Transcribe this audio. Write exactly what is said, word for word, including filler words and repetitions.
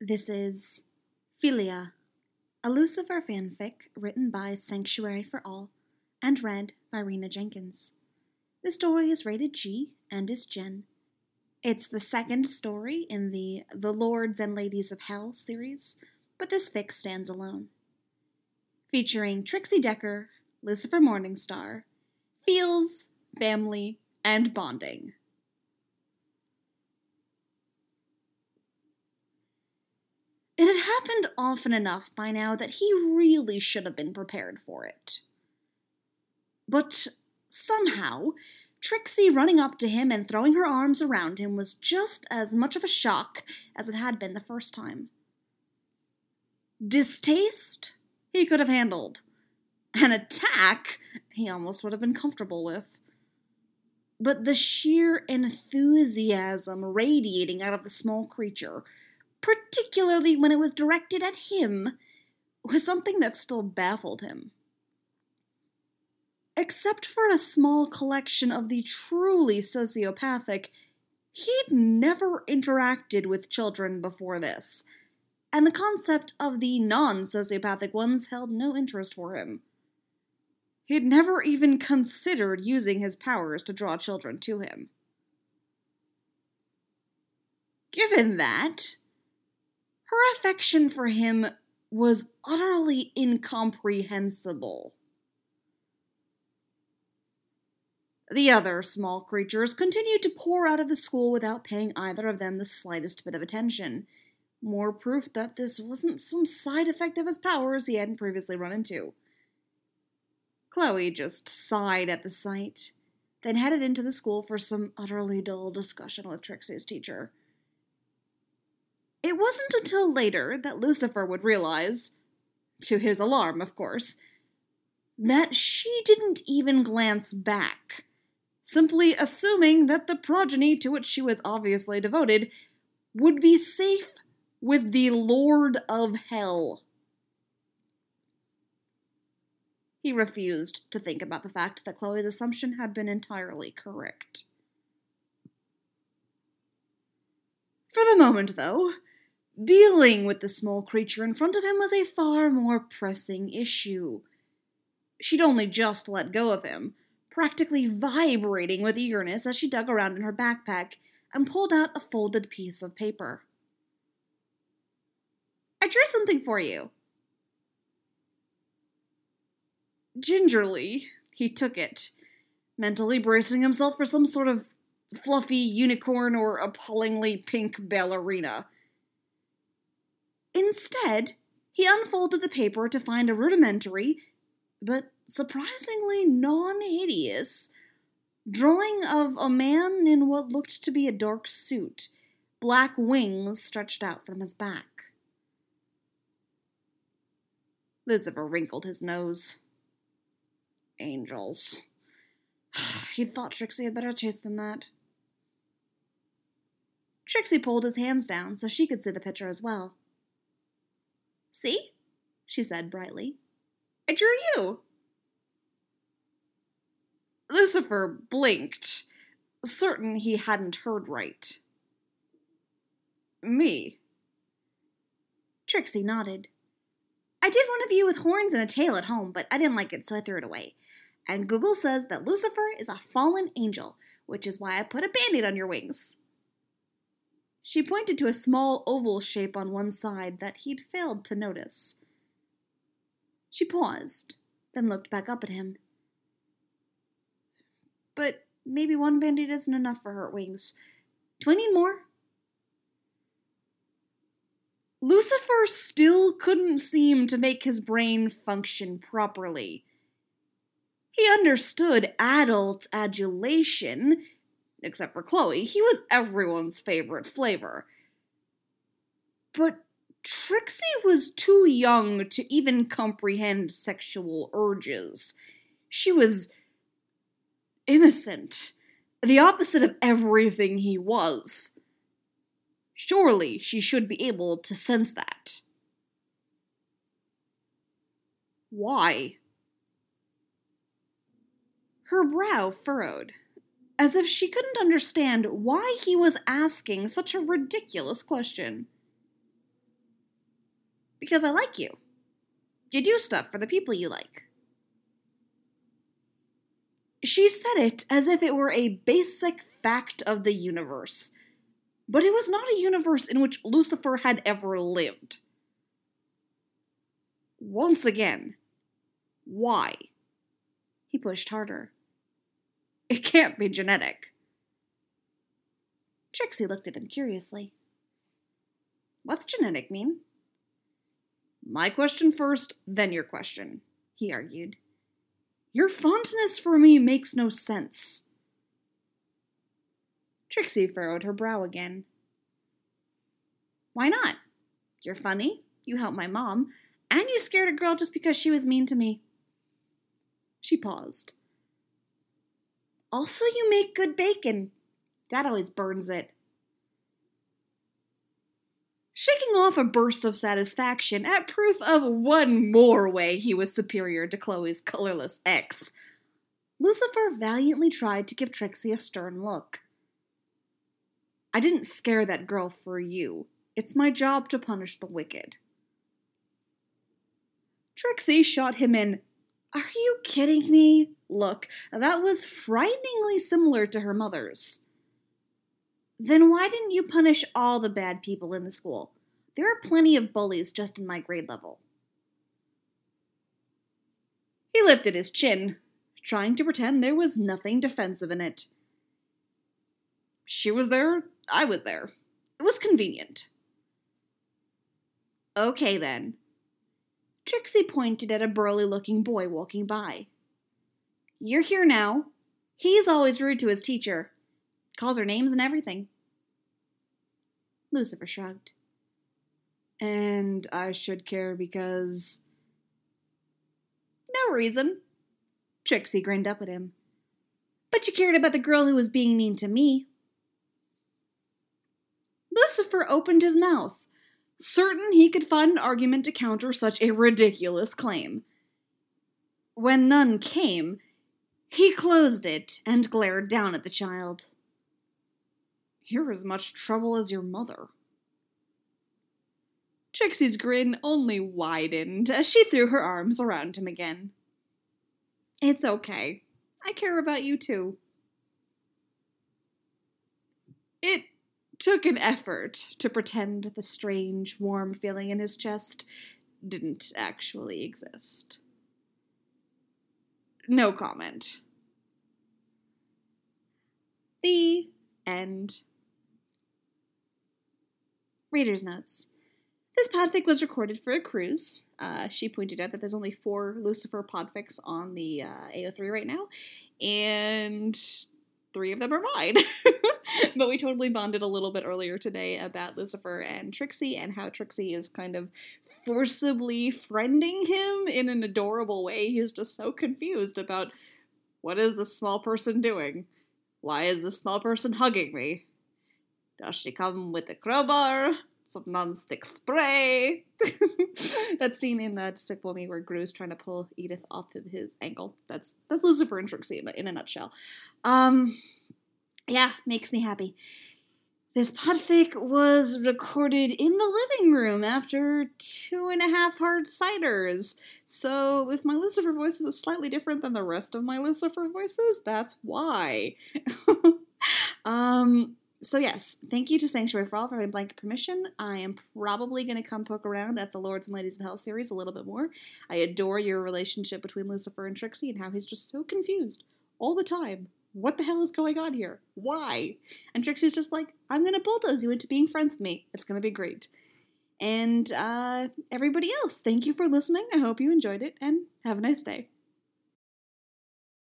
This is Philia, a Lucifer fanfic written by Sanctuary for All and read by Rena Jenkins. The story is rated G and is Gen. It's the second story in the The Lords and Ladies of Hell series, but this fic stands alone. Featuring Trixie Decker, Lucifer Morningstar, feels, family, and bonding. It had happened often enough by now that he really should have been prepared for it. But somehow, Trixie running up to him and throwing her arms around him was just as much of a shock as it had been the first time. Distaste? He could have handled. An attack? He almost would have been comfortable with. But the sheer enthusiasm radiating out of the small creature, particularly when it was directed at him, was something that still baffled him. Except for a small collection of the truly sociopathic, he'd never interacted with children before this, and the concept of the non-sociopathic ones held no interest for him. He'd never even considered using his powers to draw children to him. Given that, her affection for him was utterly incomprehensible. The other small creatures continued to pour out of the school without paying either of them the slightest bit of attention. More proof that this wasn't some side effect of his powers he hadn't previously run into. Chloe just sighed at the sight, then headed into the school for some utterly dull discussion with Trixie's teacher. It wasn't until later that Lucifer would realize, to his alarm, of course, that she didn't even glance back, simply assuming that the progeny to which she was obviously devoted would be safe with the Lord of Hell. He refused to think about the fact that Chloe's assumption had been entirely correct. For the moment, though, dealing with the small creature in front of him was a far more pressing issue. She'd only just let go of him, practically vibrating with eagerness as she dug around in her backpack and pulled out a folded piece of paper. "I drew something for you." Gingerly, he took it, mentally bracing himself for some sort of fluffy unicorn or appallingly pink ballerina. Instead, he unfolded the paper to find a rudimentary, but surprisingly non-hideous, drawing of a man in what looked to be a dark suit, black wings stretched out from his back. Lucifer wrinkled his nose. Angels. He thought Trixie had better taste than that. Trixie pulled his hands down so she could see the picture as well. "See?" she said brightly. "I drew you." Lucifer blinked, certain he hadn't heard right. "Me?" Trixie nodded. "I did one of you with horns and a tail at home, but I didn't like it, so I threw it away. And Google says that Lucifer is a fallen angel, which is why I put a band-aid on your wings." She pointed to a small oval shape on one side that he'd failed to notice. She paused, then looked back up at him. "But maybe one band-aid isn't enough for hurt wings. Do I need more?" Lucifer still couldn't seem to make his brain function properly. He understood adult adulation. Except for Chloe, he was everyone's favorite flavor. But Trixie was too young to even comprehend sexual urges. She was innocent, the opposite of everything he was. Surely she should be able to sense that. Why? Her brow furrowed, as if she couldn't understand why he was asking such a ridiculous question. Because I like you. You do stuff for the people you like. She said it as if it were a basic fact of the universe, but it was not a universe in which Lucifer had ever lived. Once again, why? He pushed harder. It can't be genetic. Trixie looked at him curiously. What's genetic mean? My question first, then your question, he argued. Your fondness for me makes no sense. Trixie furrowed her brow again. Why not? You're funny, you helped my mom, and you scared a girl just because she was mean to me. She paused. Also, you make good bacon. Dad always burns it. Shaking off a burst of satisfaction at proof of one more way he was superior to Chloe's colorless ex, Lucifer valiantly tried to give Trixie a stern look. I didn't scare that girl for you. It's my job to punish the wicked. Trixie shot him an, are you kidding me? Look, that was frighteningly similar to her mother's. Then why didn't you punish all the bad people in the school? There are plenty of bullies just in my grade level. He lifted his chin, trying to pretend there was nothing defensive in it. She was there, I was there. It was convenient. Okay then. Trixie pointed at a burly-looking boy walking by. You're here now. He's always rude to his teacher. Calls her names and everything. Lucifer shrugged. And I should care because... No reason. Trixie grinned up at him. But you cared about the girl who was being mean to me. Lucifer opened his mouth, certain he could find an argument to counter such a ridiculous claim. When none came, he closed it and glared down at the child. You're as much trouble as your mother. Trixie's grin only widened as she threw her arms around him again. It's okay. I care about you too. It took an effort to pretend the strange, warm feeling in his chest didn't actually exist. No comment. The end. Reader's notes. This podfic was recorded for a cruise. Uh, she pointed out that there's only four Lucifer podfics on the uh, A O three right now, and three of them are mine. But we totally bonded a little bit earlier today about Lucifer and Trixie, and how Trixie is kind of forcibly friending him in an adorable way. He's just so confused about, what is this small person doing? Why is this small person hugging me? Does she come with a crowbar? Some non-stick spray? That scene in uh, Despicable Me where Gru's trying to pull Edith off of his ankle. That's that's Lucifer and Trixie in a, in a nutshell. Um, yeah, makes me happy. This podfic was recorded in the living room after two and a half hard ciders. So if my Lucifer voice is slightly different than the rest of my Lucifer voices, that's why. um... So yes, thank you to Sanctuary for All for having blanket permission. I am probably going to come poke around at the Lords and Ladies of Hell series a little bit more. I adore your relationship between Lucifer and Trixie and how he's just so confused all the time. What the hell is going on here? Why? And Trixie's just like, I'm going to bulldoze you into being friends with me. It's going to be great. And uh, everybody else, thank you for listening. I hope you enjoyed it, and have a nice day.